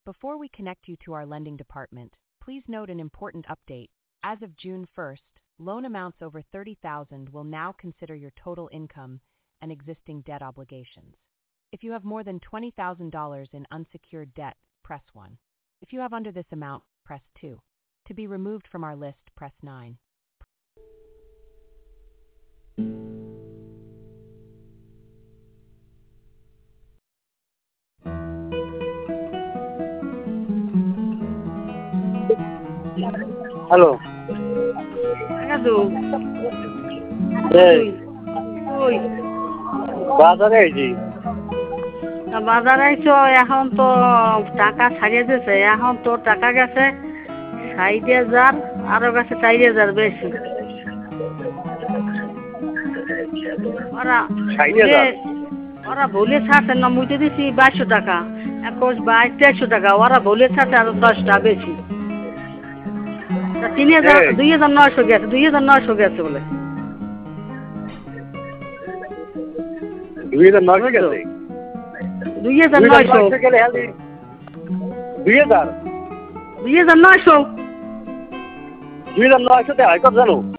Before we connect you to our lending department, please note an important update. As of June 1st, loan amounts over $30,000 will now consider your total income and existing debt obligations. If you have more than $20,000 in unsecured debt, press 1. If you have under this amount, press 2. To be removed from our list, press 9. Hello দাদু এই ওই বাজারে আইছি বাজার আইছো এখন তো টাকা ছাড়িয়ে দিয়েছে এখন তো টাকা গেছে 60,000 আরো গেছে 4,000 বেশি ওরা 60,000 ওরা ভুলে ছাড়ছে না মুইতে দিছি 2200 টাকা 21, 22, 2300 টাকা ওরা ভুলে ছাড়ছে আরো 10 টাকা বেশি 3,000 2,900 গেছে 2,900 গেছে বলে 2009 গেছে 2,900 গেলে হেলদি 2000 2,900 2009 তে হয় কত জানো